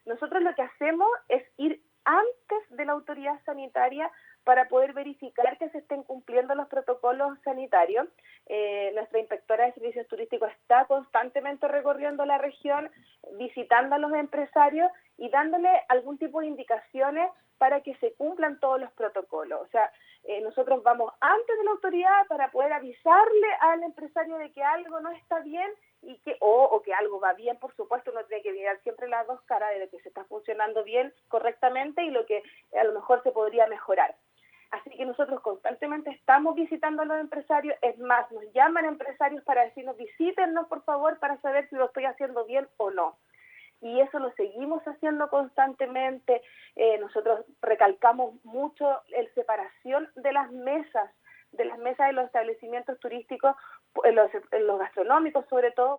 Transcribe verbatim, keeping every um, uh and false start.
nosotros lo que hacemos es ir antes de la autoridad sanitaria para poder verificar que se estén cumpliendo los protocolos sanitarios. Eh, nuestra inspectora de servicios turísticos está constantemente recorriendo la región, visitando a los empresarios y dándole algún tipo de indicaciones para que se cumplan todos los protocolos. O sea, eh, nosotros vamos antes de la autoridad para poder avisarle al empresario de que algo no está bien y que o, o que algo va bien. Por supuesto, uno tiene que mirar siempre las dos caras de lo que se está funcionando bien, correctamente, y lo que a lo mejor se podría mejorar. Así que nosotros constantemente estamos visitando a los empresarios, es más, nos llaman empresarios para decirnos, visítennos por favor para saber si lo estoy haciendo bien o no. Y eso lo seguimos haciendo constantemente. Eh, nosotros recalcamos mucho la separación de las mesas, de las mesas de los establecimientos turísticos, en los, en los gastronómicos sobre todo.